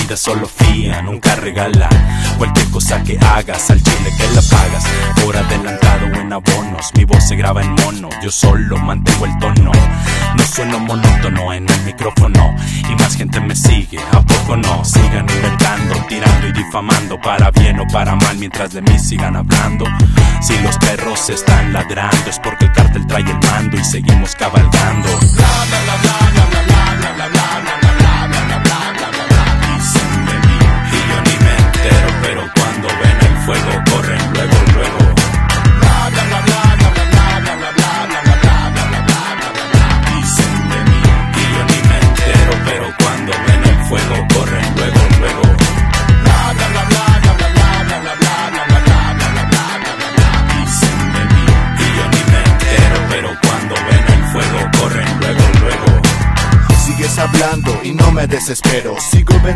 vida solo fía, nunca regala. Cualquier cosa que hagas, al chile que la pagas. Por adelantado o en abonos, mi voz se graba en mono. Yo solo mantengo el tono, no sueno monótono en el micrófono. Y más gente me sigue, ¿a poco no? Sigan inventando, tirando y difamando, para bien o para mal, mientras de mí sigan hablando. Si los perros están ladrando es porque el cártel trae el mando y seguimos cabalgando. Bla bla bla bla bla bla bla bla bla bla bla bla bla. Dicen de mí y yo ni me entero, pero cuando ven el fuego corren luego, luego. Bla bla bla bla bla bla bla bla bla bla bla bla bla bla. Dicen de mí y yo ni me entero, pero cuando ven el fuego corren luego, luego. Bla bla bla bla bla bla bla bla bla bla bla bla bla. Dicen de mí y yo ni me entero, pero cuando ven el fuego corren luego, luego. Sigues hablando y no me desespero, sigo